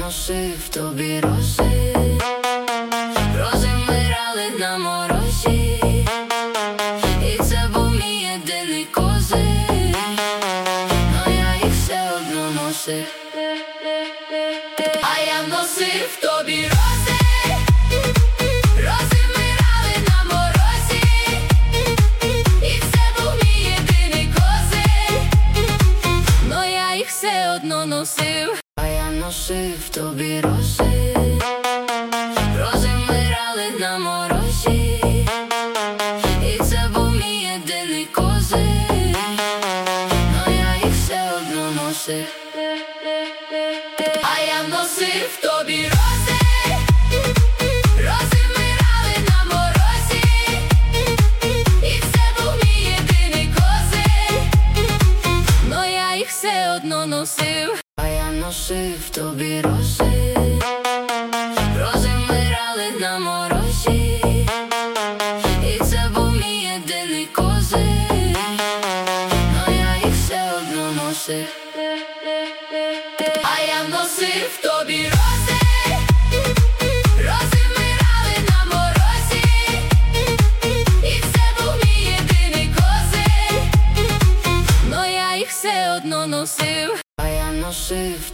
носив тобі рози, рози вмирали на морозі, і це був мій єдиний козир, но я їх все одно носив. А я носив тобі рози, рози вмирали на морозі, і це був мій єдиний козир, но я їх все одно носив. А я носив тобі рози, рози вмирали на морозі, і це був мій єдиний козир, но я їх все одно носив. А я носив тобі рози, рози вмирали на морозі, і це був мій єдиний козир, но я їх все одно носив. А я носив тобі рози, рози вмирали на морозі, і це був мій єдиний козир, но я їх все одно носив. А я носив тобі рози, рози вмирали на морозі, і це був мій єдиний козир, но я їх все одно носив. А я носив